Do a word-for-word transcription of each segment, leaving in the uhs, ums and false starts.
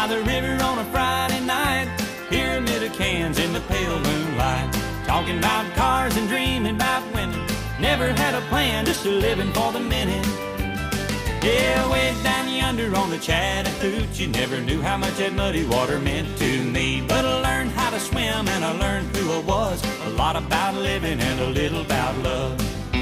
the river on a Friday night, pyramid of cans in the pale moonlight, talking about cars and dreaming about women. Never had a plan, just a living for the minute. Yeah, way down yonder on the Chattahoochee, never knew how much that muddy water meant to me. But I learned how to swim and I learned who I was, a lot about living and a little about love.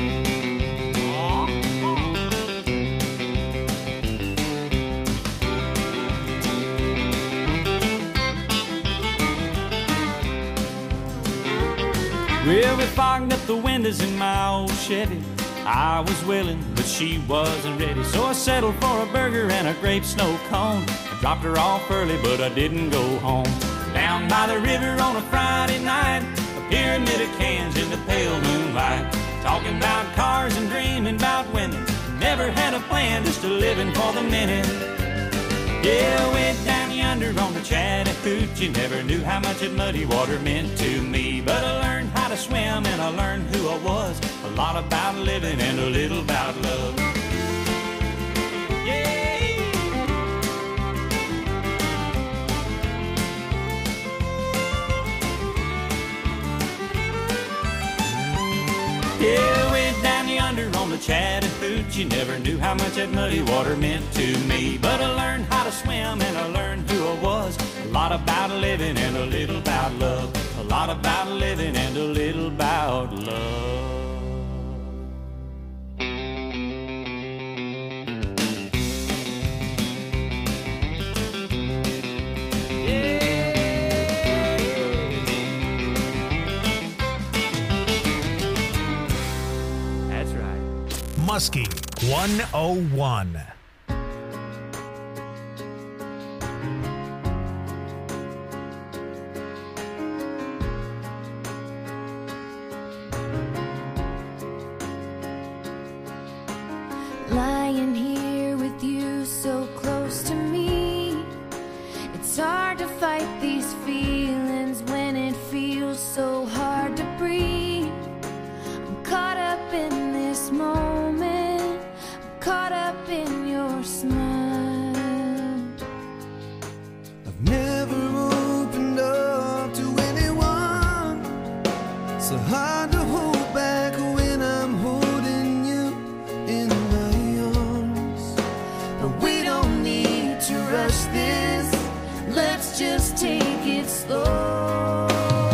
Well, we fogged up the windows in my old Chevy. I was willing, but she wasn't ready, so I settled for a burger and a grape snow cone. I dropped her off early, but I didn't go home. Down by the river on a Friday night, a pyramid of cans in the pale moonlight, talking about cars and dreaming about women. Never had a plan, just a living for the minute. Yeah, way down yonder on the Chattahoochee, never knew how much that muddy water meant to me. But I learned how to swim and I learned who I was, a lot about living and a little about love. Yeah. Yeah, way down yonder on the Chattahoochee, never knew how much that muddy water meant to me. But I learned how to swim and I learned who I was, a lot about living and a little about love, a lot about living and a little about love. Muskie one oh one. Lying here with you so close to me, it's hard to fight these feelings when it feels so hard to breathe. I'm caught up in this moment, I'm caught up in your smile. I've never opened up to anyone, so hard to hold back when I'm holding you in my arms. But we don't need to rush this, let's just take it slow.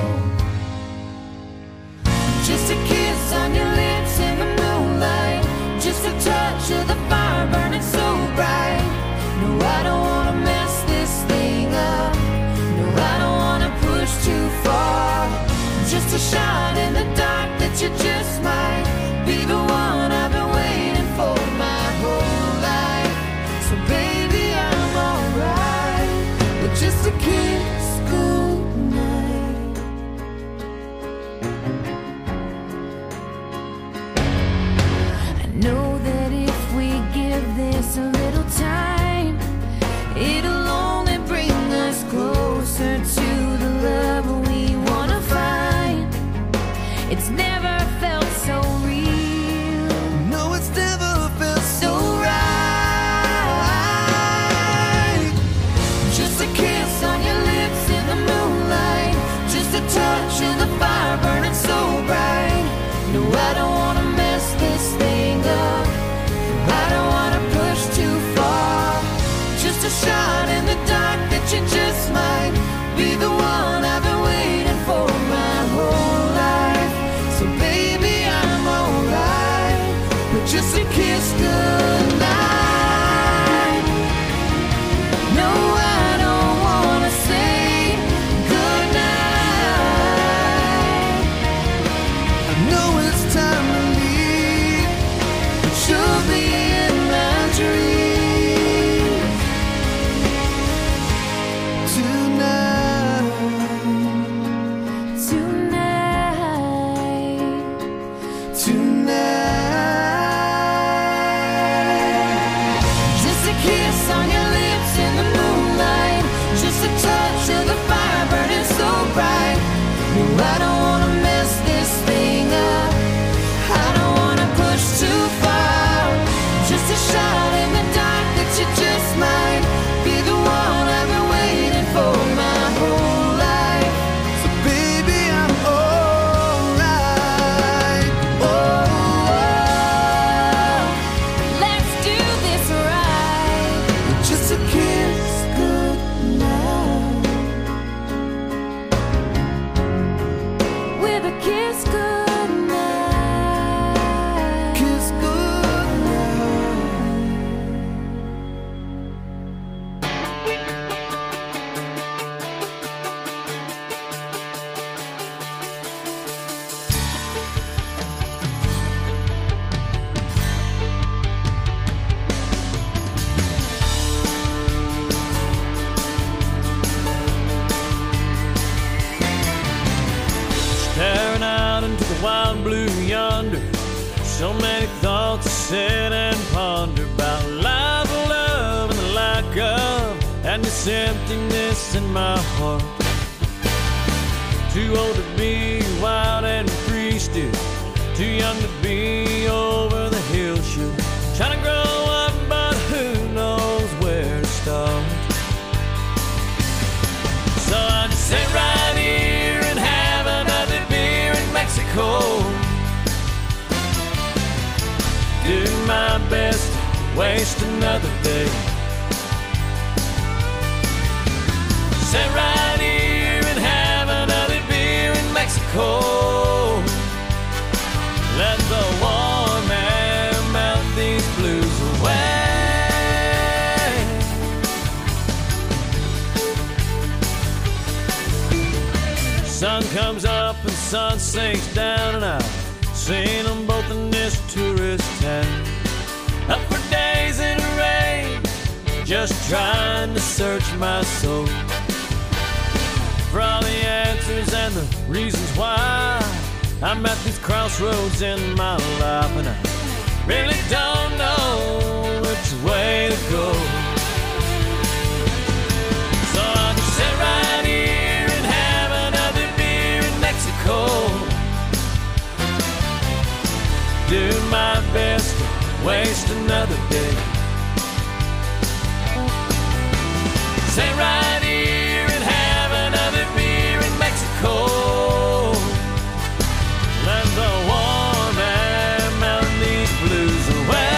Just a kiss on your lips in the moonlight, just a touch of the fire burning so bright. No, I don't wanna mess this thing up, no, I don't wanna push too far. Just a shot in the dark that you just might be the one I've been waiting for my whole life. So baby, I'm alright with just a kiss goodnight. I know that if we give this a little time, it'll only bring us closer to the love we wanna find. It's never felt so real. No, it's never felt so right. Just a kiss on beyond blue yonder. So many thoughts I sit and ponder about life, love, and the lack of, and this emptiness in my heart. Too old to be wild and free still, too young to be over the hill sure. Trying to grow up, but who knows where to start. So I just sit right here and have another beer in Mexico. Do my best to waste another day. Sit right here and have another beer in Mexico. Let the warm air melt these blues away. Sun comes up and sun sinks down, and I've seen them both in this tourist town. Up for days in the rain, just trying to search my soul for all the answers and the reasons why I'm at these crossroads in my life, and I really don't know which way to go. So I'll just sit right here and have another beer in Mexico. Do my best to waste another day. Sit right here and have another beer in Mexico. Let the warm air melt these blues away.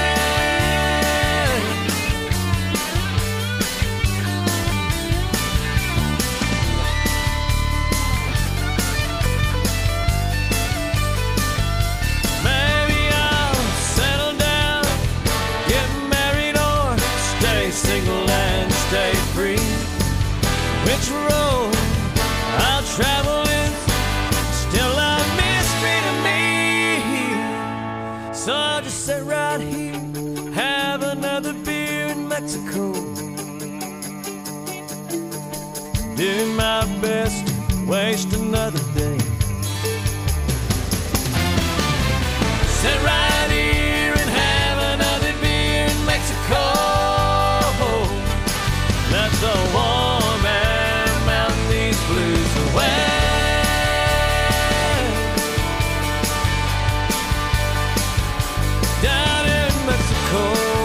Maybe I'll settle down, get married, or stay single and stay free. Which road I'll travel is still a mystery to me. So I'll just sit right here, have another beer in Mexico. Do my best to waste another day. Sit right here and have another beer in Mexico. Let the warm air melt these blues away. Down in Mexico.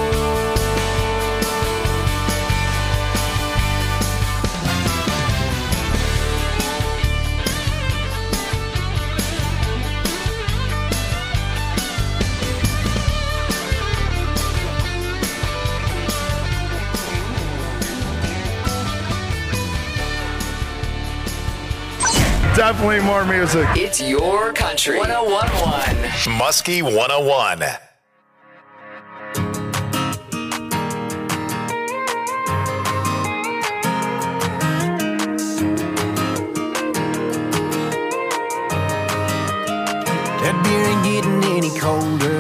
Definitely more music. It's your country. one oh one point one. Muskie one oh one. That beer ain't getting any colder,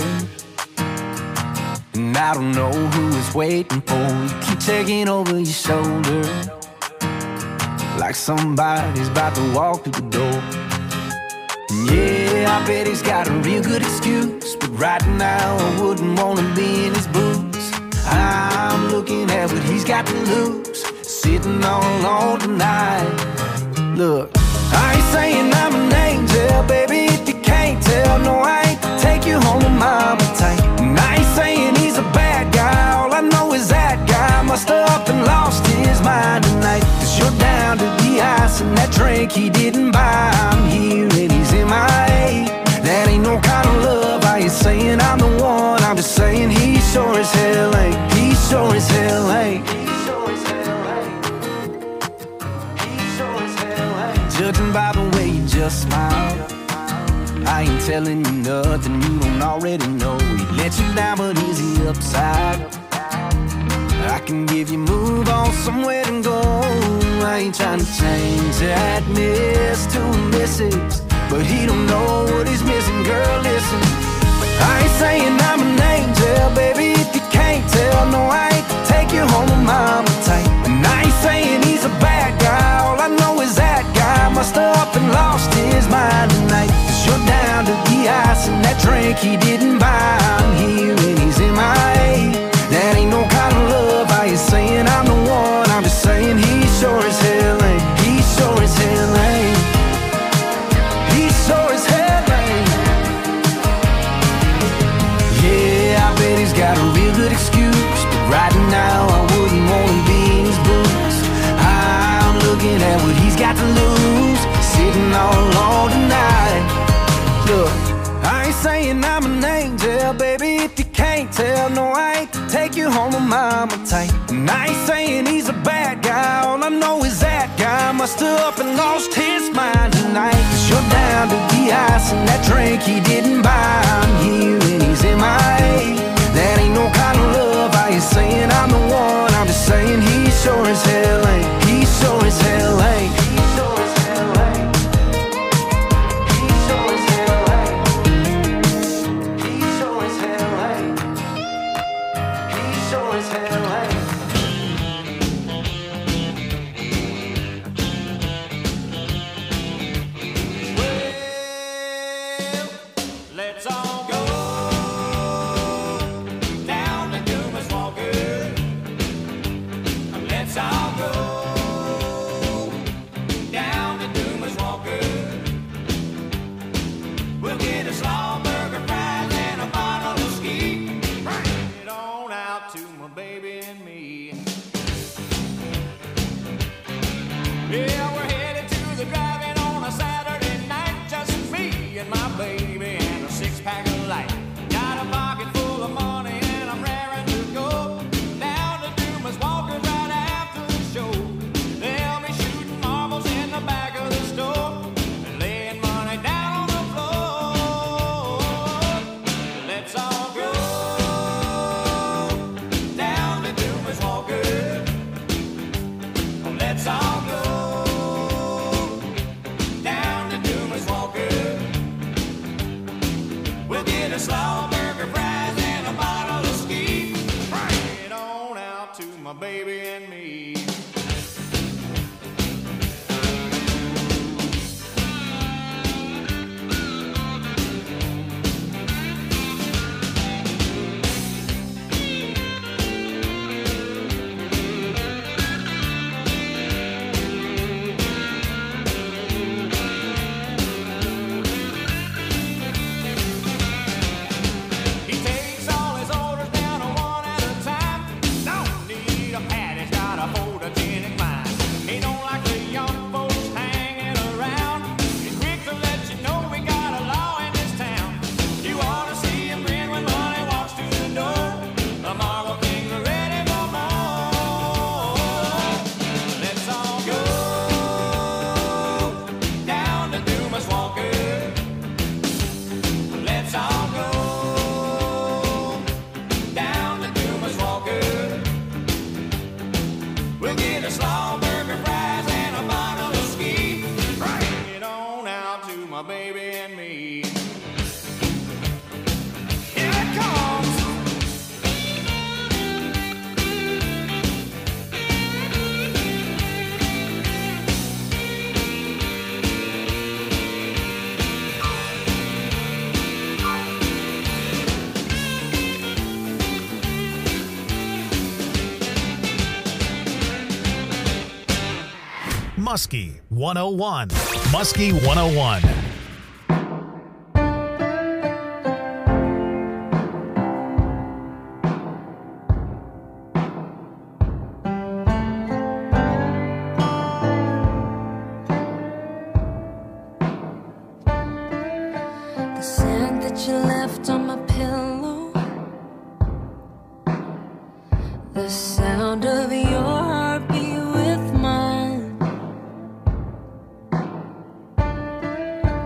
and I don't know who is waiting for you. Keep checking over your shoulder like somebody's about to walk through the door. And yeah, I bet he's got a real good excuse, but right now I wouldn't want to be in his boots. I'm looking at what he's got to lose, sitting all alone tonight. Look, I ain't saying I'm an angel, baby, if you can't tell. No, I ain't take you home with mama tight. And I ain't saying he's a bad guy, all I know is that guy must have up and lost his mind tonight. Cause you're down to the ice and that drink he didn't buy. I'm here and he's in my eight. That ain't no kind of love. I ain't saying I'm the one, I'm just saying he sure as hell ain't. He sure as hell ain't. Judging by the way you just smile, I ain't telling you nothing you don't already know. He let you down, but is he upside? I can give you move on somewhere to go. I ain't trying to change that miss to a missus, but he don't know what he's missing, girl, listen. I ain't saying I'm an angel, baby, if you can't tell. No, I ain't take you home with mama tight. And I ain't saying he's a bad guy, all I know is that guy must have up and lost his mind tonight. Cause you're down to drink he didn't buy. I'm here and he's in my A. That ain't no kind of love. I ain't saying I'm the one, I'm just saying he sure as hell ain't. He sure as hell ain't. He sure as hell ain't. Yeah, I bet he's got a real good excuse, but right now I wouldn't want to be in his boots. I'm looking at what he's got to lose, sitting all alone tonight. Look, I ain't saying I'm an angel, baby, if you can't tell. No, I ain't to take you home with mama tight. And I ain't saying he's a bad guy, all I know is that guy must have up and lost his mind tonight. Cause you're down to the ice and that drink he didn't buy. I'm here and he's in my A. That ain't no kind of love. I ain't saying I'm the one, I'm just saying he sure as hell ain't. He sure as hell ain't. He sure as hell ain't. He sure as hell ain't. He sure as hell ain't. He sure as hell ain't. Well, let's all go down to Dumas Walker. Let's all go down to Dumas Walker. We'll get a slaw burger, fries, and a bottle of ski. Bring it on out to my baby and me. Yeah, we're headed to the drive-in on a Saturday night. Just me and my baby and a six-pack of light. Got a pocket full of money and I'm raring to go down to Dumas Walker right after the show. They'll be shooting marbles in the back of the store and laying money down on the floor. Let's all go down to Dumas Walker. Let's all go down to Dumas Walker. We'll get a slaw burger, fries, and a bottle of ski. Bring it on out to my baby and me. He takes all his orders down one at a time. Don't need a pad, he's got a photogenic mind. He don't like the young folks hanging around. He's quick to let you know we got a law in this town. You ought to see him grin when money walks through the door. The Marble Kings are ready for more. Let's all go down to Dumas Walker. Let's all go down to Dumas Walker. We'll get a slaw burger, fries, and a bottle of ski. Bring it on out to my baby and me. Here it comes. Muskie one oh one. Muskie one oh one. The scent that you left on my pillow, the sound of your heartbeat with mine.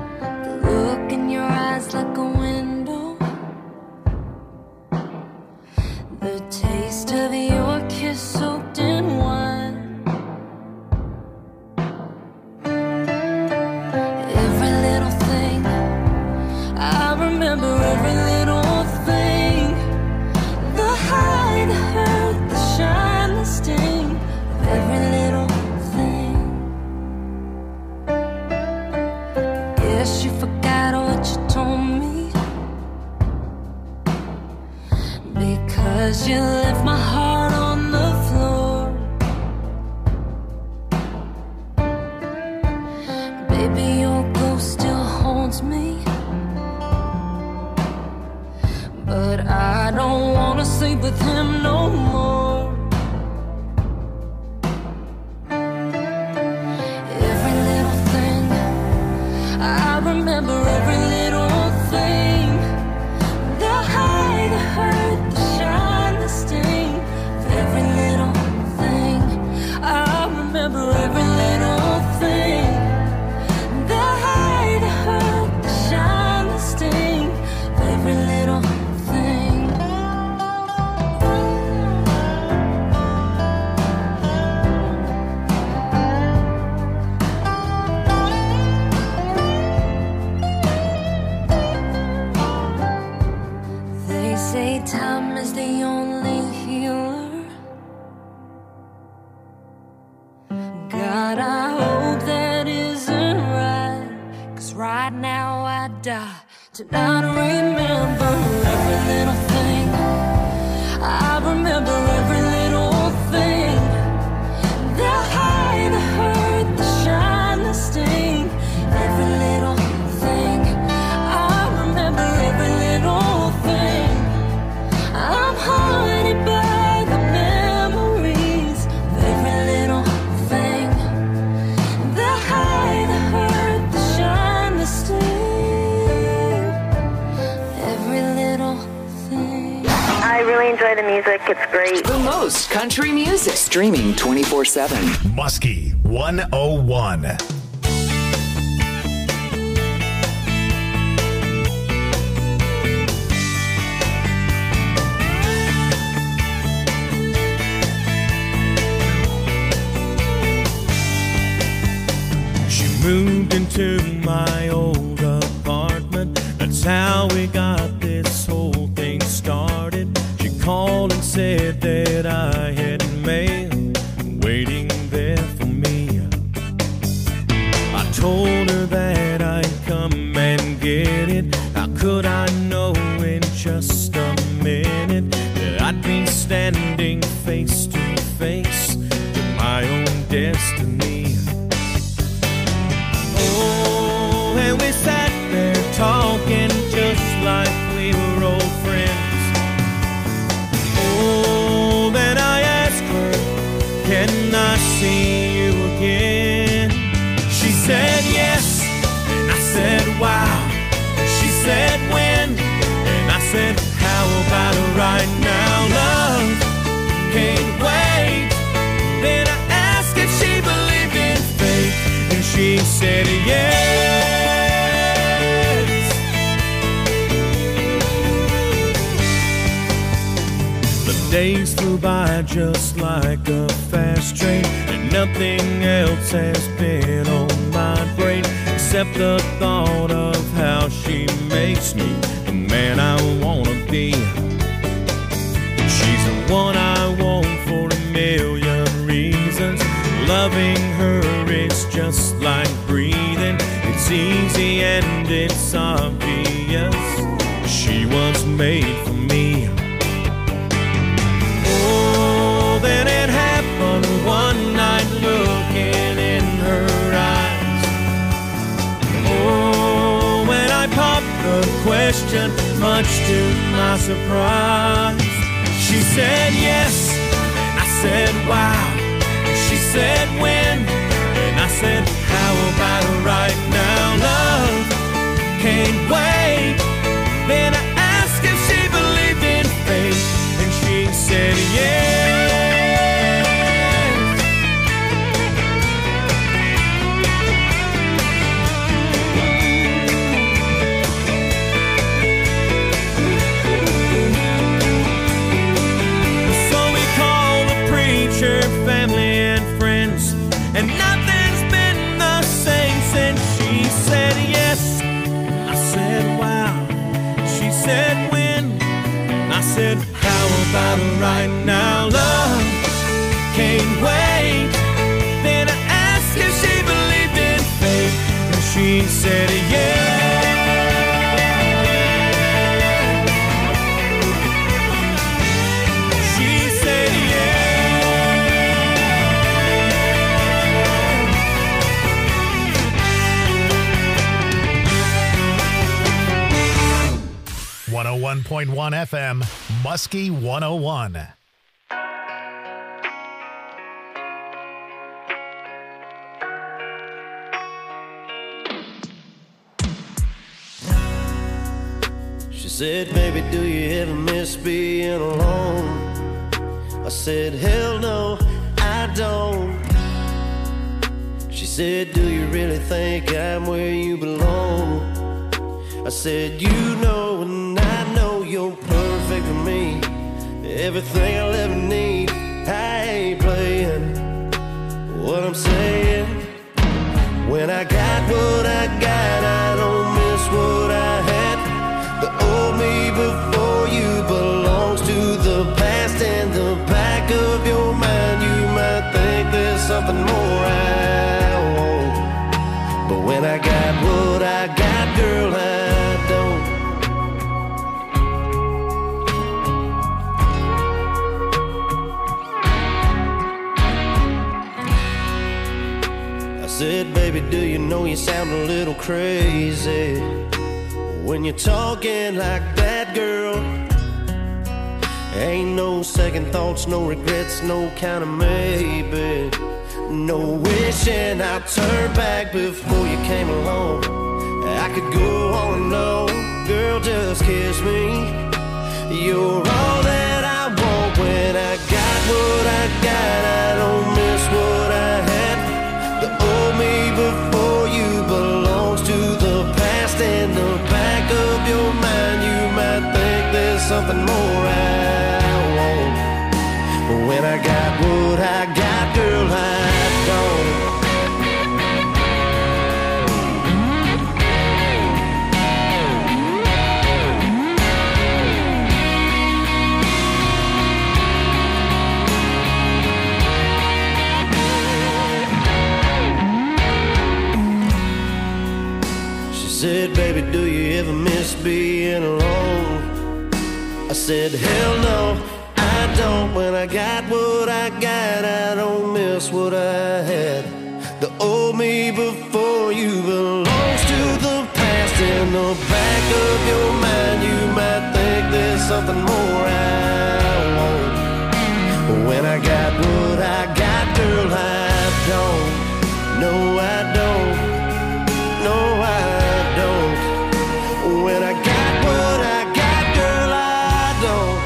sleep with him no more. Every little thing, I remember every little thing. The high, the hurt, the shine, the sting. Every little thing, I remember every little thing. The high, the hurt, the shine, the sting. Every little thing. They say time is the only healer. God, I hope that isn't right. 'Cause right now I die to not remember every little thing. I remember every little thing. The high, the hurt, the shine, the sting. Every little thing. I remember every little thing. I'm haunted by the memories of every little thing. The high, the hurt, the shine, the sting. Every little thing. I really enjoy the music. It's great. The most country music. Streaming twenty-four seven. Muskie one oh one. She moved into my old apartment. That's how we got this whole thing started. She called and said that I had mail waiting there for me. I told her that I'd come and get it. How could I know in just a minute that I'd be standing face to face to my own destiny? Oh, and we sat there talking just like we were old friends. Oh, then I asked her, can I see you again? She said yes, and I said wow. She said when, and I said how about right now? Love can't wait. Then I asked if she believed in fate, and she said yes. The days flew by just like a fast train, and nothing else has been on my brain except the thought of how she makes me the man I wanna be. She's the one I want for a million reasons. Loving her is just like breathing. It's easy and it's obvious. She was made for me. Oh, then it happened one night looking in her eyes. Oh, when I popped the question, much to my surprise, she said yes, and I said wow. She said when, and I said how about right now? Love can't wait. Then I asked if she believed in fate, and she said yes. So we called the preacher, family and friends. point one F M, Muskie one oh one. She said, baby, do you ever miss being alone? I said, hell no, I don't. She said, do you really think I'm where you belong? I said, you know, and I know you're perfect for me. Everything I'll ever need. I ain't playing what I'm saying. When I got what I got, I don't miss what I had. The old me before you belongs to the past. In the back of your mind, you might think there's something more I want. But when I got what I got, girl, I don't. I said, baby, do you know you sound a little crazy when you're talking like that, girl? Ain't no second thoughts, no regrets, no kind of maybe. No wishing I'd turn back before you came along. I could go on and on, girl, just kiss me. You're all that I want. When I got what I got, I don't miss what I had. The old me before you belongs to the past. In the back of your mind, you might think there's something more I want. But when I got what I got, girl, I don't. Said, baby, do you ever miss being alone? I said, hell no, I don't. When I got what I got, I don't miss what I had. The old me before you belongs to the past. In the back of your mind, you might think there's something more I want. When I got what I got, girl, I don't. No, I don't. No, I don't. When I got what I got, girl, I don't.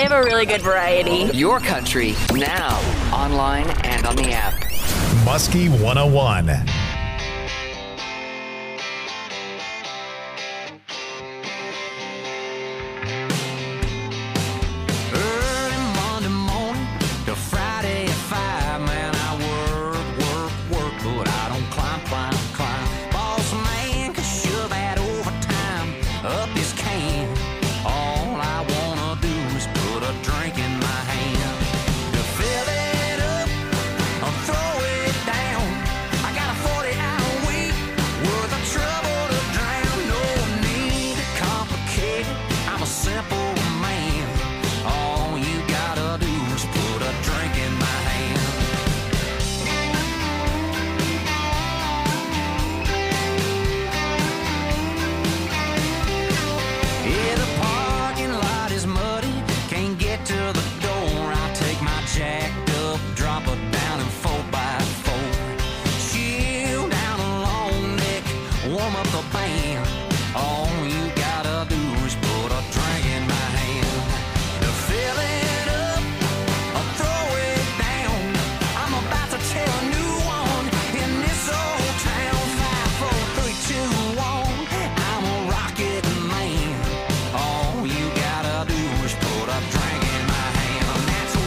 have a really good variety. Your country, now, online and on the app. Muskie one oh one. Early Monday morning to Friday at five, man, I work, work, work, but I don't climb, climb, climb. Boss man can shove that overtime up his can. All I wanna do is put a drink in my hand. To fill it up or throw it down, I got a forty-hour week worth of trouble to drown. No need to complicate it, I'm a simple man. All you gotta do is put a drink in my hand. Yeah, the parking lot is muddy, can't get to the door. I take my jacked up, drop her down in four by four. Chill down a long neck, warm up the band. All you gotta do is put a drink in my hand. To fill it up or throw it down, I'm about to tell a new one in this old town. Five, four, three, two, one, I'm a rocket man. All you gotta do is put a drink in my hand. And that's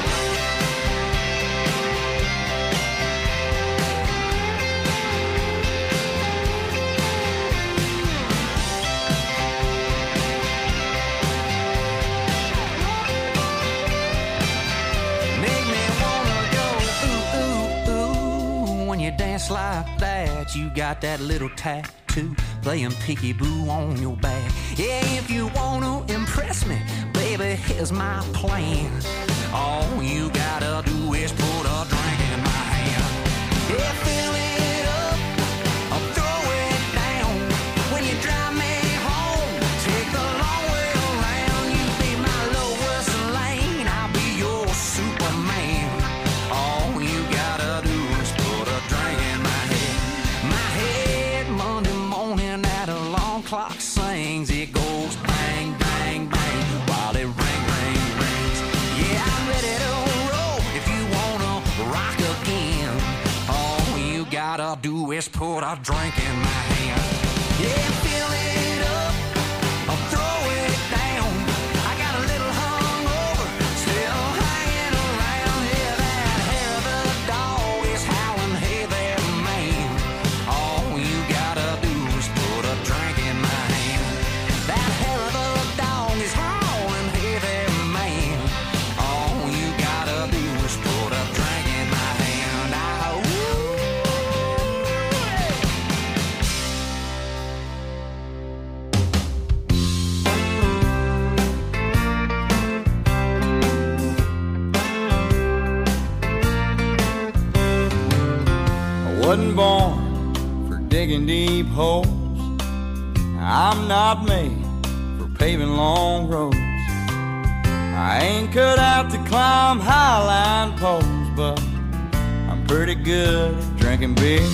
make me wanna go ooh, ooh, ooh. When you dance like that, you got that little tattoo playing peekaboo on your back. Yeah, if you wanna impress me, baby, here's my plan. All you gotta do is put a drink in my hand. Yeah, fill it up or throw it down. When you drive me home, take the long way around. You be my Lois Lane, I'll be your Superman. All you gotta do is put a drink in my head. My head Monday morning, that alarm clock sings. It goes bang, bang, bang while it ring, ring, rings. Yeah, I'm ready to roll if you wanna rock again. All you gotta do is put a drink in my hand. Yeah, fill it up or throw it down. I got a little hungover, still hanging around. Yeah, that hair of the dog is howling, hey there, man. All you gotta do is put a drink in my hand. That hair of the dog is howling, hey there, man. All you gotta do is put a drink in my hand. Ah, ooh. I wasn't born for digging deep holes. I'm not made for paving long roads. I ain't cut out to climb highline poles, but I'm pretty good at drinking beer.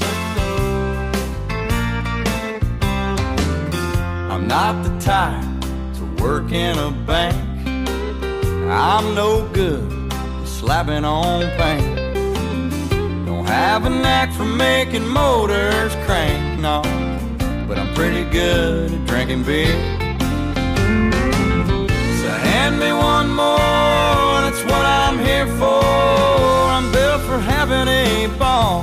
I'm not the type to work in a bank. I'm no good at slapping on paint. Don't have a knack for making motors crank, no, but I'm pretty good at drinking beer. So hand me one more, that's what I'm here for. I'm built for having a ball.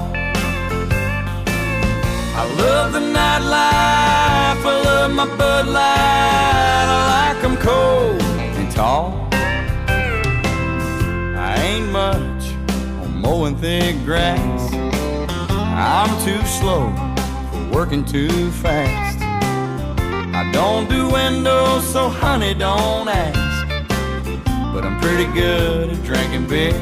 I love the nightlife, I love my Bud Light. I like 'em cold and tall. I ain't much on mowing thick grass. I'm too slow for working too fast. I don't do windows, so honey, don't ask. But I'm pretty good at drinking beer.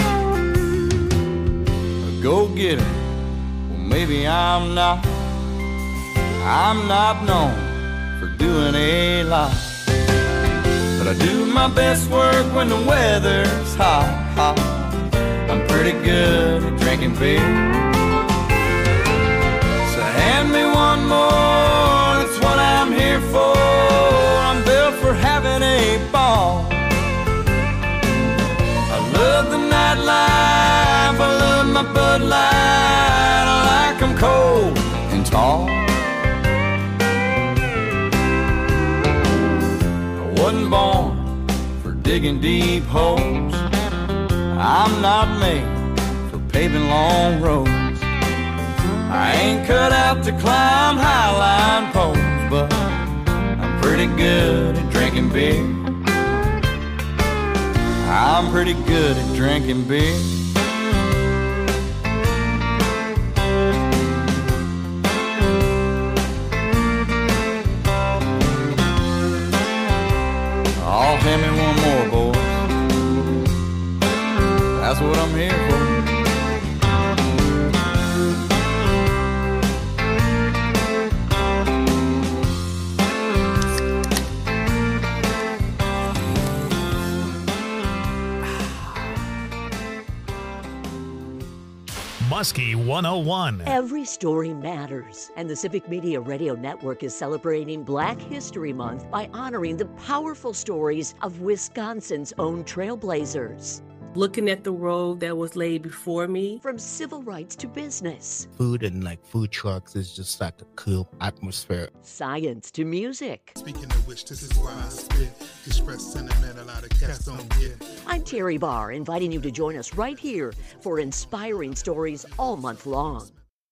A go-getter, well maybe I'm not. I'm not known for doing a lot, but I do my best work when the weather's hot, hot. I'm pretty good at drinking beer. So hand me one more, that's what I'm here for. I'm built for having a ball. Bud Light, I like 'em cold and tall. I wasn't born for digging deep holes. I'm not made for paving long roads. I ain't cut out to climb highline poles, but I'm pretty good at drinking beer. I'm pretty good at drinking beer. Oh, hand me one more, boys. That's what I'm here for. Muskie one oh one. Every story matters, and the Civic Media Radio Network is celebrating Black History Month by honoring the powerful stories of Wisconsin's own trailblazers. Looking at the road that was laid before me. From civil rights to business. Food and like food trucks is just like a cool atmosphere. Science to music. Speaking of which, this is why I spit. Express sentiment a lot of cats don't get. I'm Terry Barr, inviting you to join us right here for inspiring stories all month long.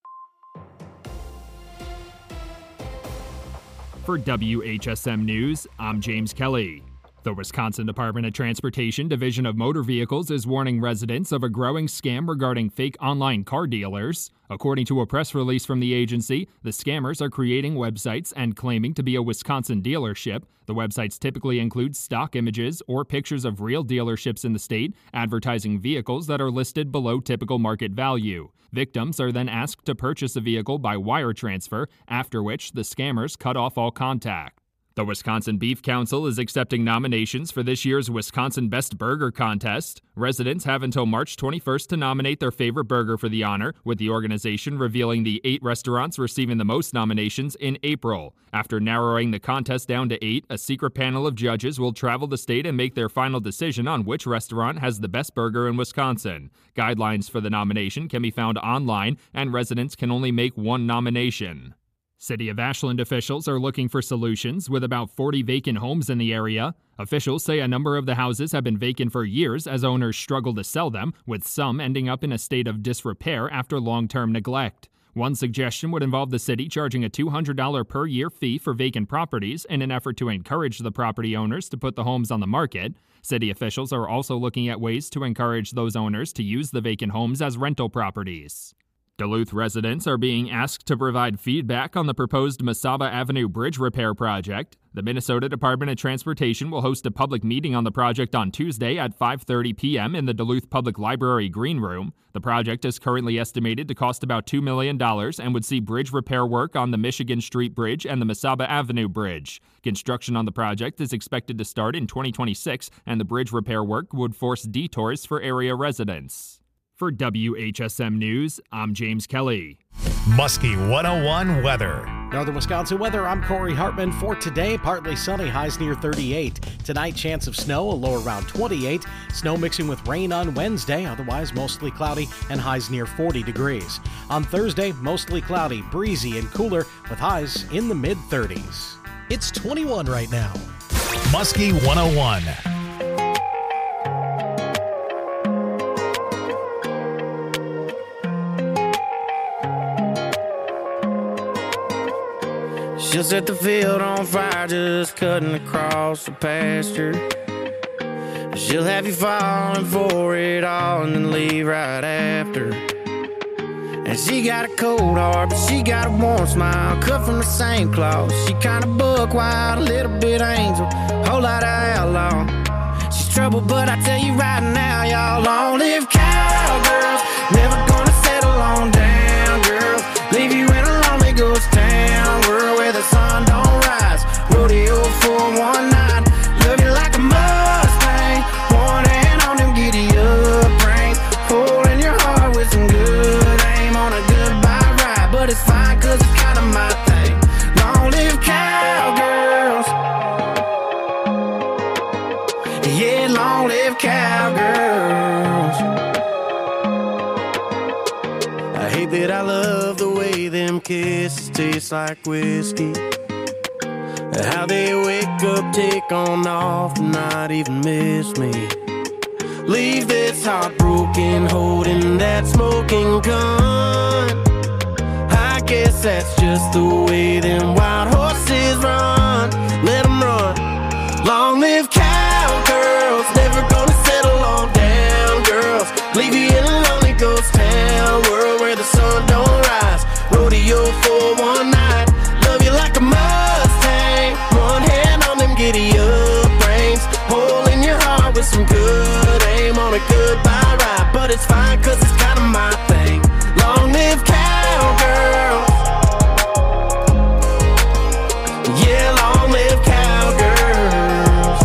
For W H S M News, I'm James Kelly. The Wisconsin Department of Transportation Division of Motor Vehicles is warning residents of a growing scam regarding fake online car dealers. According to a press release from the agency, the scammers are creating websites and claiming to be a Wisconsin dealership. The websites typically include stock images or pictures of real dealerships in the state, advertising vehicles that are listed below typical market value. Victims are then asked to purchase a vehicle by wire transfer, after which the scammers cut off all contact. The Wisconsin Beef Council is accepting nominations for this year's Wisconsin Best Burger Contest. Residents have until March twenty-first to nominate their favorite burger for the honor, with the organization revealing the eight restaurants receiving the most nominations in April. After narrowing the contest down to eight, a secret panel of judges will travel the state and make their final decision on which restaurant has the best burger in Wisconsin. Guidelines for the nomination can be found online, and residents can only make one nomination. City of Ashland officials are looking for solutions with about forty vacant homes in the area. Officials say a number of the houses have been vacant for years as owners struggle to sell them, with some ending up in a state of disrepair after long-term neglect. One suggestion would involve the city charging a two hundred dollars per year fee for vacant properties in an effort to encourage the property owners to put the homes on the market. City officials are also looking at ways to encourage those owners to use the vacant homes as rental properties. Duluth residents are being asked to provide feedback on the proposed Mesaba Avenue Bridge repair project. The Minnesota Department of Transportation will host a public meeting on the project on Tuesday at five thirty p.m. in the Duluth Public Library Green Room. The project is currently estimated to cost about two million dollars and would see bridge repair work on the Michigan Street Bridge and the Mesaba Avenue Bridge. Construction on the project is expected to start in twenty twenty-six, and the bridge repair work would force detours for area residents. For W H S M News, I'm James Kelly. Muskie one oh one weather. Northern Wisconsin weather, I'm Corey Hartman. For today, partly sunny, highs near thirty-eight. Tonight, chance of snow, a low around twenty-eight. Snow mixing with rain on Wednesday, otherwise mostly cloudy and highs near forty degrees. On Thursday, mostly cloudy, breezy and cooler with highs in the mid thirties. It's twenty-one right now. Muskie one oh one. She'll set the field on fire just cutting across the pasture. She'll have you falling for it all and then leave right after. And she got a cold heart, but she got a warm smile, cut from the same cloth. She kinda buck wild, a little bit angel, whole lot of outlaw. She's trouble, but I tell you right now, y'all, long live cowgirls. Never gonna settle on down, girls. Leave you in a lonely ghost town, world where the sun don't rise. Rodeo for one night, love you like a Mustang. One hand on them giddy up reins, holding your heart with some good aim on a goodbye ride. But it's fine, cause it's kinda my thing. Long live cowgirls. Yeah, long live cowgirls. kisses taste like whiskey. How they wake up, take on off, and not even miss me. Leave this heart broken, holding that smoking gun. I guess that's just the way them wild horses run. Let them run. Long live cowgirls, never gonna settle on down girls. Leave you in a lonely ghost town, world where the sun don't rise. Rodeo for one night, love you like a Mustang. One hand on them giddy up reins, hole in your heart with some good aim on a goodbye ride. But it's fine cause it's kinda my thing. Long live cowgirls. Yeah, long live cowgirls.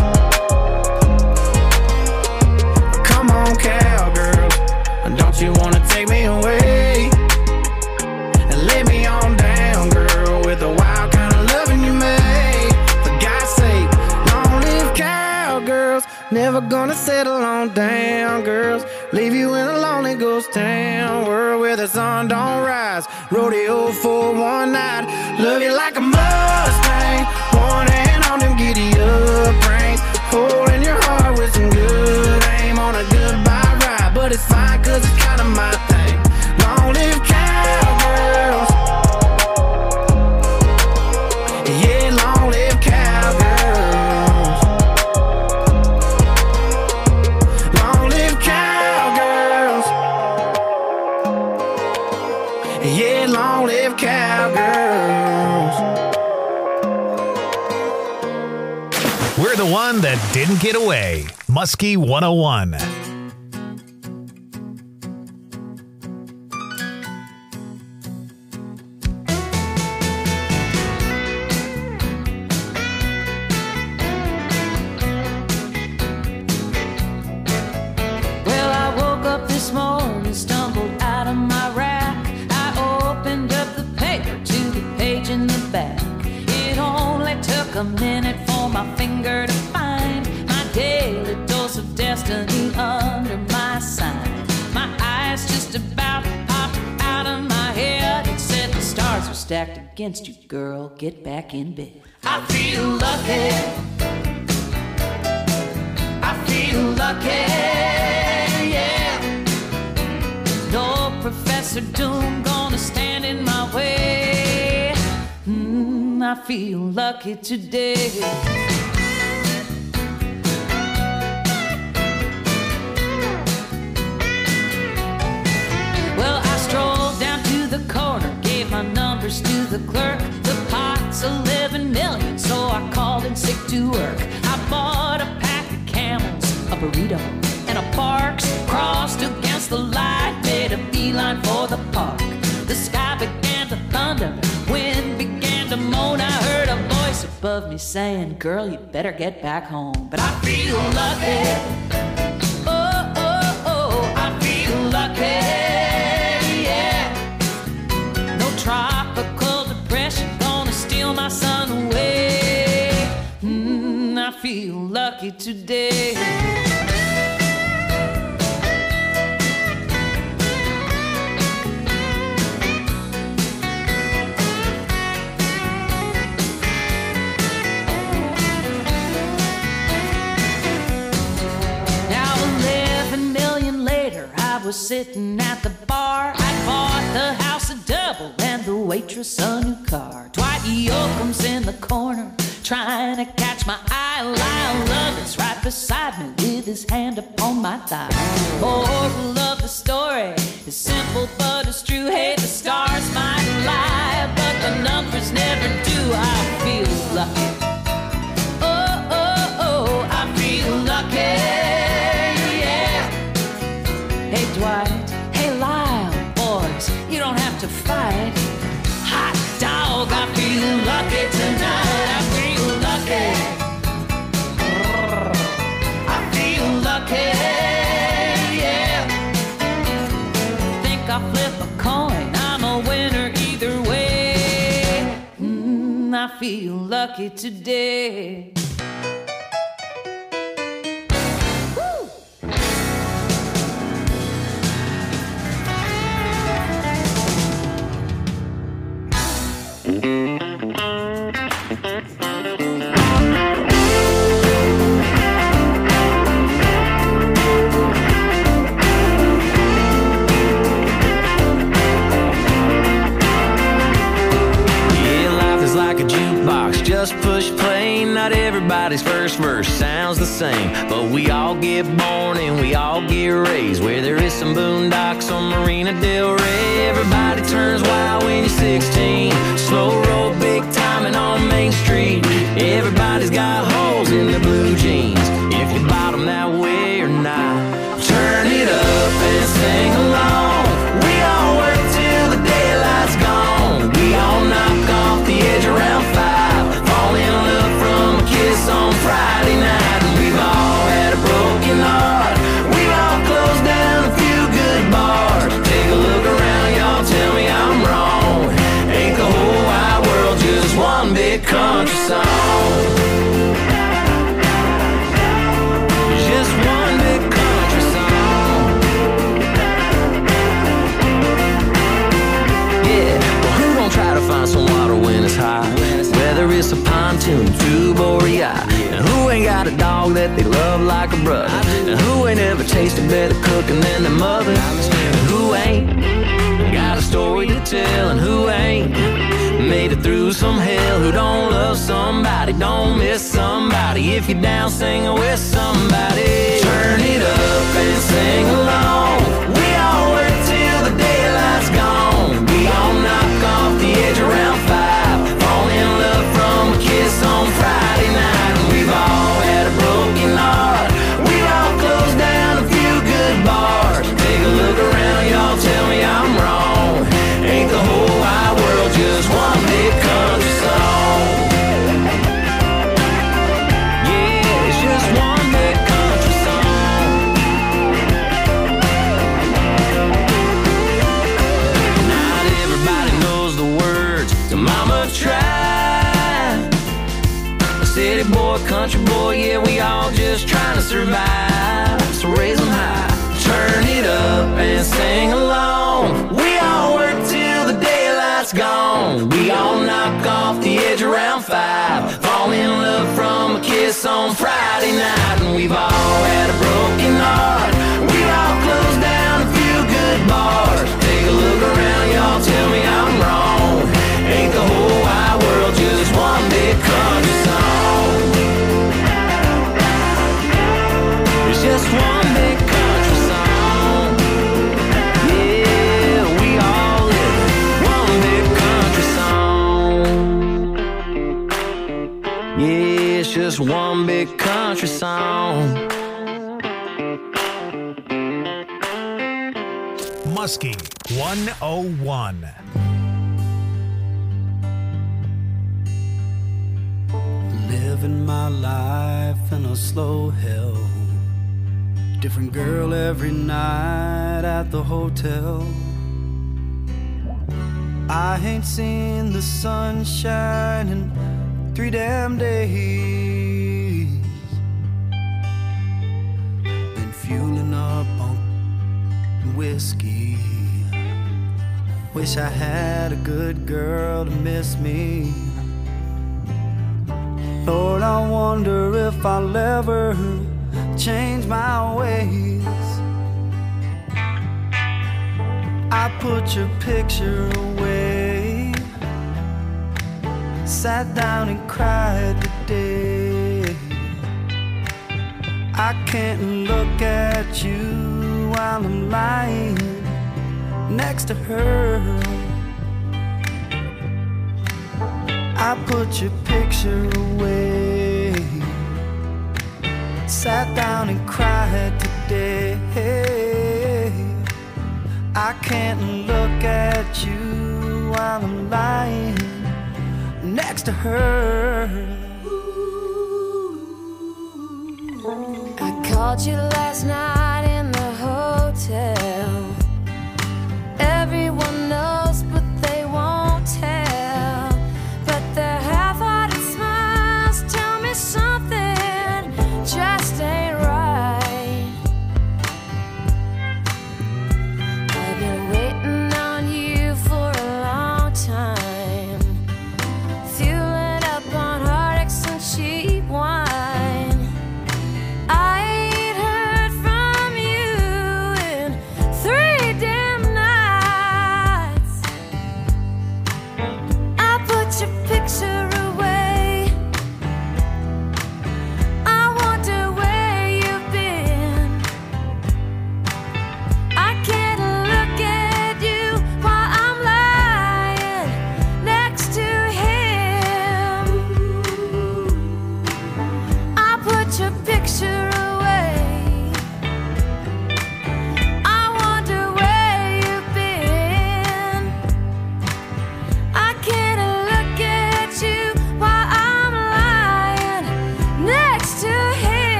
Come on cowgirls, don't you wanna take me away and lay me on down, girl, with the wild kind of loving you made. For God's sake, long live cowgirls. Never gonna settle on down, girls. Leave you in a lonely ghost town, world where the sun don't rise. Rodeo for one night, love you like a Mustang. One hand on them giddy up reins, holding your heart with some good aim on a goodbye ride. But it's fine cause it's kinda my thing. Long live cowgirls. Yeah, long live cowgirls. Long live cowgirls. Yeah, long live cowgirls. We're the one that didn't get away. Muskie one oh one. Well, I woke up this morning, stumbled out of my rack. I opened up the paper to the page in the back. It only took a minute for my finger to find my daily dose of destiny under my sign. My eyes just about popped out of my head. It said the stars were stacked against you, girl. Get back in bed. I feel lucky. I feel lucky. Yeah. No Professor Doom gonna stand in my way. Mm, I feel lucky today. Well, I strolled down to the corner, gave my numbers to the clerk. The pot's eleven million, so I called in sick to work. I bought a pack of Camels, a burrito, and a Barks. Crossed against the light, made a beeline for the park. The sky began to thunder, wind began to moan. I heard a voice above me saying, girl, you better get back home. But I feel lucky. Oh, oh, oh, I feel lucky. Tropical depression gonna steal my sun away. Mm, I feel lucky today. Now eleven million later, I was sitting at the bar. I bought the house a double and the waitress a new car. Dwight Yoakam's in the corner trying to catch my eye. Lyle Lovett's right beside me with his hand upon my thigh. Moral of the story is simple but it's true. Hey, the stars might lie, but the numbers never do. I feel lucky. Oh, oh, oh, I feel lucky. Yeah. Hey, Dwight. Hey, Lyle. Boys, you don't have to fight. Hot dog, I feel lucky tonight. I feel lucky. I feel lucky. Yeah. Think I flip a coin, I'm a winner either way. Mm, I feel lucky today. Just push play, not everybody's first verse sounds the same, but we all get born and we all get raised where there is some boondocks on Marina Del Rey. Everybody turns wild when you're sixteen, slow roll, big timing on Main Street. Everybody's got holes in their blue jeans, if you bottom that way or not. Turn it up and sing along. We all work till the daylight's gone. We all knock off the edge around five, fall in love from a kiss on Friday night. And we've all had a broken heart, we've all closed down a few good bars. Take a look around, y'all, tell me I'm wrong. Ain't the whole wide world just one big country song? Just one big country song. Yeah, well, who won't try to find some water when it's high? Whether it's a pontoon, tube, or a yacht. And who ain't got a dog that they love like a brother? And who ain't ever tasted better cooking than their mother? And who ain't got a story to tell? And who ain't made it through some hell? Who don't love somebody, don't miss somebody? If you're down singing with somebody, turn it up and sing along. We all work till the daylight's gone. We all knock off the edge around five, fall in love from a kiss on Friday night. And we've all had a broken heart, we've all closed down a few good bars. Take a look around, y'all, tell me I'm wrong. Ain't the whole wide world just one big country song? Yeah, it's just one big country song. Not everybody knows the words to Mama Tried. A city boy, country boy, yeah, we all just trying to survive. So raise them high, turn it up and sing along. We all work till the daylight's gone. We all knock off the edge around five, fall in love from a kiss on Friday night. And we've all had a broken heart, we've all closed down a few good bars. Take a look around, y'all, tell me I'm wrong. Ain't the whole wide world just one big country song? It's just one big country song. Yeah, we all live one big country song. Yeah, it's just one big country song. Muskie one oh one. Living my life in a slow hell. Different girl every night at the hotel. I ain't seen the sunshine in three damn days. Been fueling up on whiskey. Wish I had a good girl to miss me. Lord, I wonder if I'll ever change my ways. I put your picture away, sat down and cried today. I can't look at you while I'm lying next to her. I put your picture away, sat down and cried today. I can't look at you while I'm lying next to her. I called you last night in the hotel. Everyone knows, but they won't tell. But their half-hearted smiles tell me something just ain't right. I've been waiting on you for a long time, fueling up on heartaches and cheap wine. I ain't heard from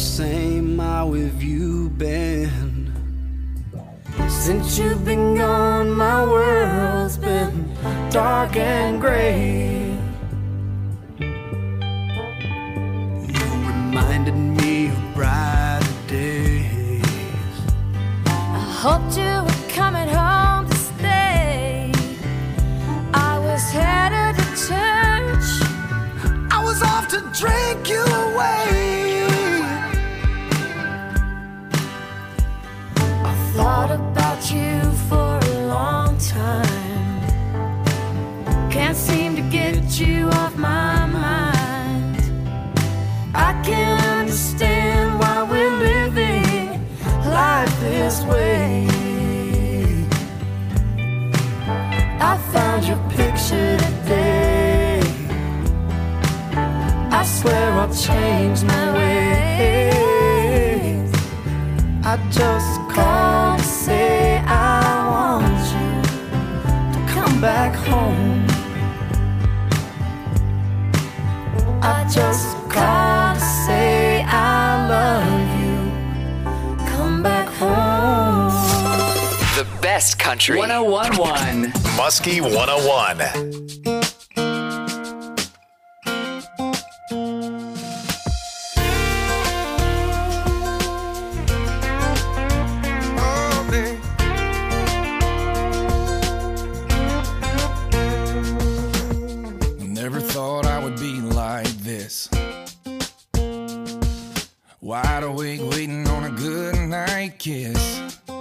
same. How have you been? Since you've been gone, my world's been dark and gray. You reminded me of brighter days. I hoped you were coming home to stay. I was headed to church. I was off to drink you away. I thought about you for a long time. Can't seem to get you off my mind. I can't understand why we're living life this way. I found your picture today. I swear I'll change my ways. I just called to say I want you to come back home. I just called to say I love you. Come back home. The best country. one oh one point one. Muskie one oh one. Wide awake, waiting on a good night kiss.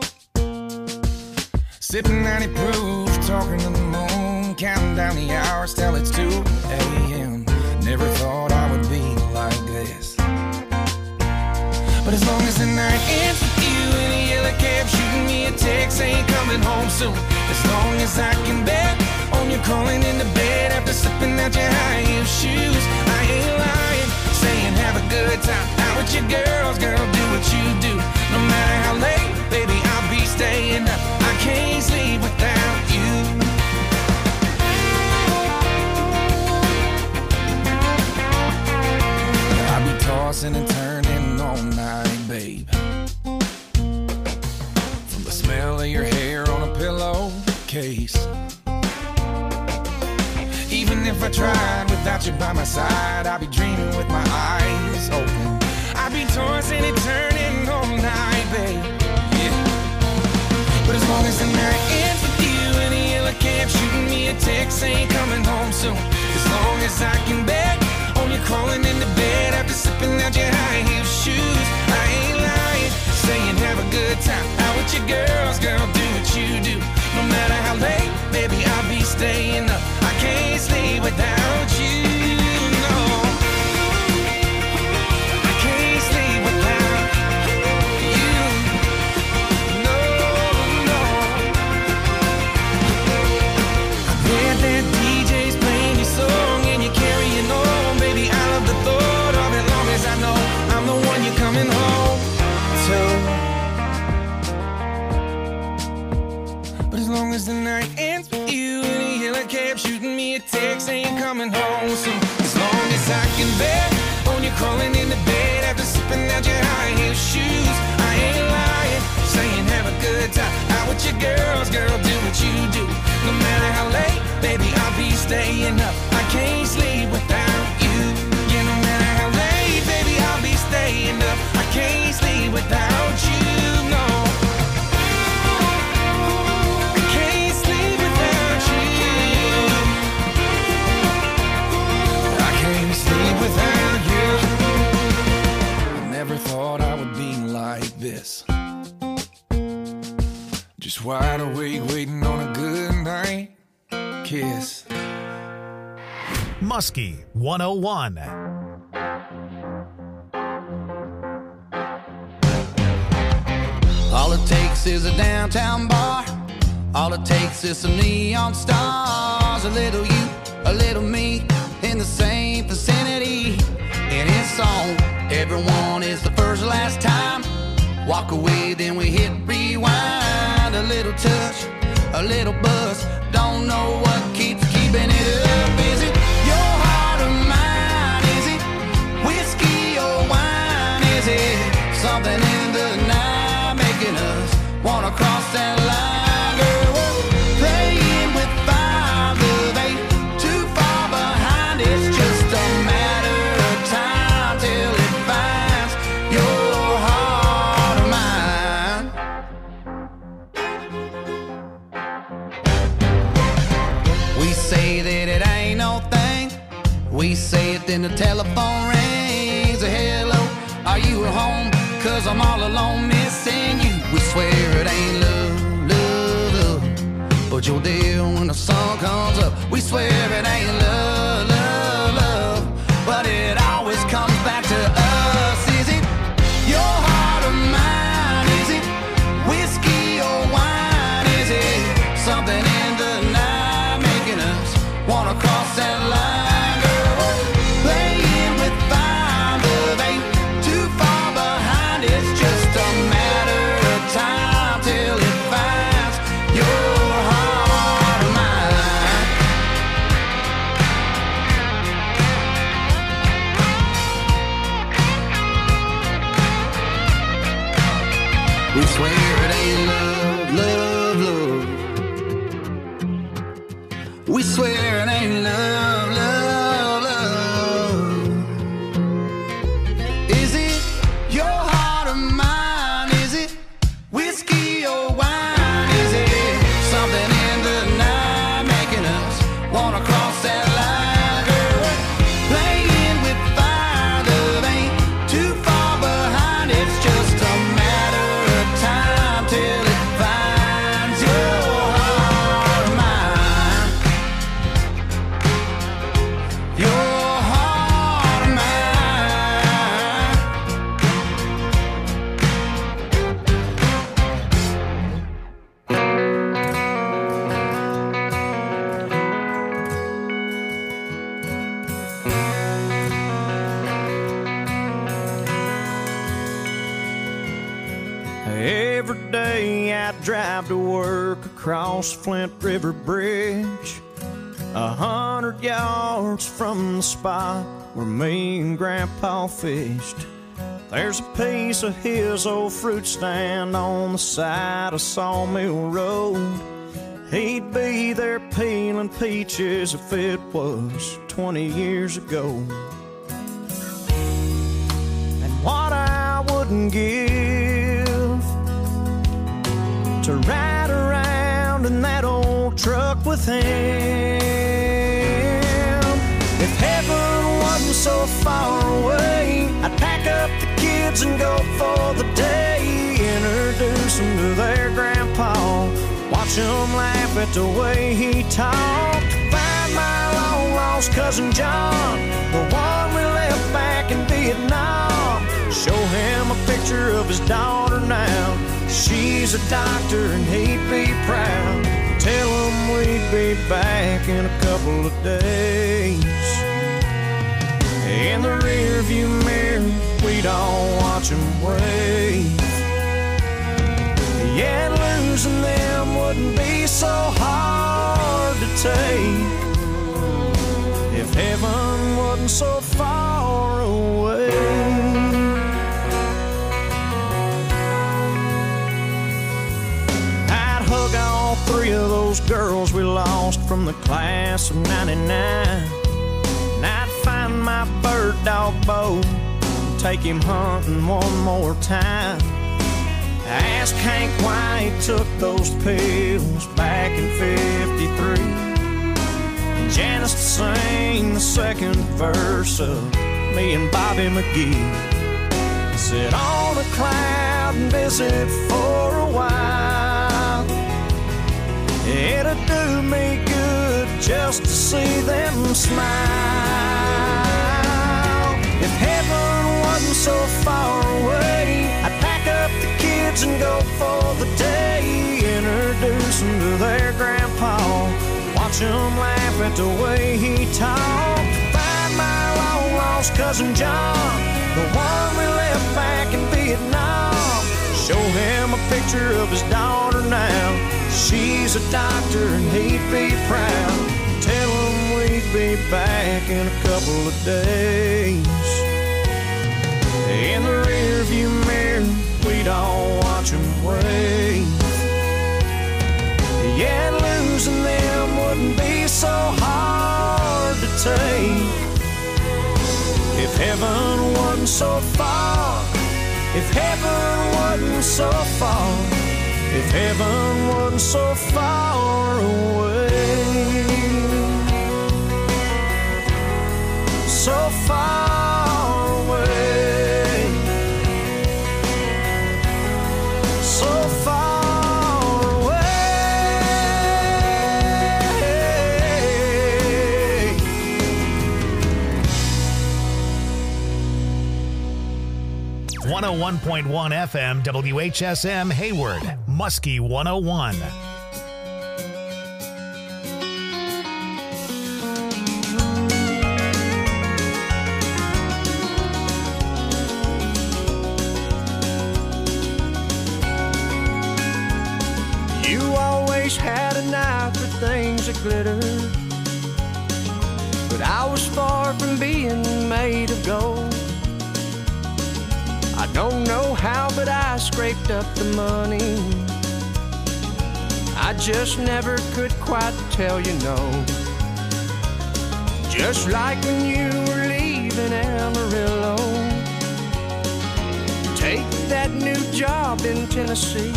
Sipping ninety proof, talking to the moon, counting down the hours till it's two a.m. Never thought I would be like this. But as long as the night ends with you in a yellow cab, shooting me a text saying coming home soon. As long as I can bet on you crawling into bed after slipping out your high heel shoes, I ain't lying, saying have a good time. Out with your girls, girl, do what you do. No matter how late, baby, I'll be staying up. I can't sleep without you. I'll be tossing and turning all night, babe. From the smell of your hair on a pillowcase. Even if I tried without you by my side, I'd be dreaming with my eyes open. I'd be tossing and turning all night, babe. Yeah. But as long as the night ends with you in a yellow cab, shooting me a text saying coming home soon. As long as I can bet on you crawling into bed after slipping out your high heel shoes, I ain't lying, saying have a good time. Out with your girls, girl, do what you do. No matter how late, baby, I'll be staying up. I can't sleep without you, no. I can't sleep without you, no, no. I bet that D J's playing your song and you're carrying on, baby. I love the thought of it, long as I know I'm the one you're coming home to. But as long as the night ends with you in a yellow cab, shooting me a text saying coming home soon. As long as I can bet on you crawling into bed after slipping out your high heel shoes, I ain't lying, saying have a good time. Out with your girls, girl, do what you do. No matter how late, baby, I'll be staying up. I can't sleep without you. Yeah, no matter how late, baby, I'll be staying up. I can't sleep without you, no. Without you, I never thought I would be like this. Just wide awake, waiting on a good night kiss. Muskie one oh one. All it takes is a downtown bar. All it takes is some neon stars. A little you, a little me, in the same vicinity. And it's on. Everyone is the first last time. Walk away, then we hit rewind. A little touch, a little buzz. Don't know what keeps keeping it up. Is it your heart or mine? Is it whiskey or wine? Is it Something in the night making us wanna cross that line. Girl, we're playing with fire, love ain't too far behind. It's just a matter of time till it finds your heart of mine. We say that it ain't no thing. We say it, then the telephone rings. Hello, are you at home? Cause I'm all alone missing you. We swear it ain't love, love, love, but you're there when the sun comes up. We swear it ain't love, love, love, but it always comes back to us. Is it your heart or mine? Is it whiskey or wine? Is it something in the night making us wanna cross that line? We swear it ain't love, love, love. We swear it ain't love, love, love. Is it your heart or mine? Is it whiskey or wine? Is it something in the night making us wanna cross that line? Girl, playing with fire, love ain't too far behind. It's just a matter of time till it finds your heart of mine. Your heart of mine. Every day I drive to work across Flint River Bridge, a hundred yards from the spot where me and Grandpa fished. There's a piece of his old fruit stand on the side of Sawmill Road. He'd be there peeling peaches if it was twenty years ago. And what I wouldn't give to ride around in that old truck with him. If heaven wasn't so far away, I'd pack up the kids and go for the day. Introduce them to their grandpa, watch them laugh at the way he talked. Find my long lost cousin John, the one we left back in Vietnam. Show him a picture of his daughter now. She's a doctor and he'd be proud. Tell him we'd be back in a couple of days. In the rearview mirror, we'd all watch him wave. Yeah, losing them wouldn't be so hard to take if heaven wasn't so far away. Hug all three of those girls we lost from the class of ninety-nine. And I'd find my bird dog Bo, take him hunting one more time. I asked Hank why he took those pills back in fifty-three. And Janice to sing the second verse of me and Bobby McGee. Sit on a cloud and visit for a while. It'd do me good just to see them smile. If heaven wasn't so far away, I'd pack up the kids and go for the day. Introduce them to their grandpa, watch them laugh at the way he talked. Find my long lost cousin John, the one we left back in Vietnam. Show him a picture of his daughter now. She's a doctor and he'd be proud. Tell him we'd be back in a couple of days. In the rearview mirror, heaven wasn't so far, if heaven wasn't so far, if heaven wasn't so far away, so far away, so far away. one oh one point one F M W H S M Hayward, Muskie one oh one. You always had an eye for things that glitter, but I was far from being made of gold. I don't know how, but I scraped up the money. I just never could quite tell you no. Just like when you were leaving Amarillo, take that new job in Tennessee,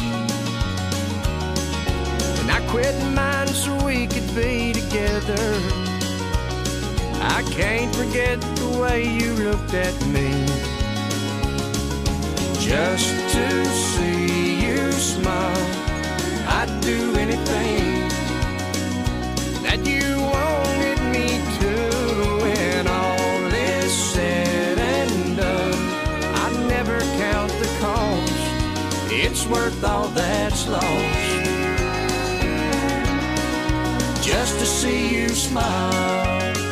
and I quit mine so we could be together. I can't forget the way you looked at me. Just to see you smile, I'd do anything that you wanted me to. When all is said and done, I never count the cost. It's worth all that's lost, just to see you smile.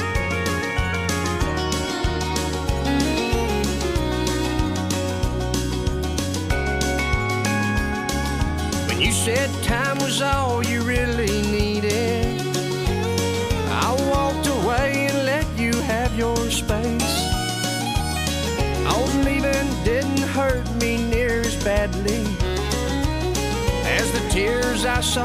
You said time was all you really needed, I walked away and let you have your space. Oh, leaving didn't hurt me near as badly as the tears I saw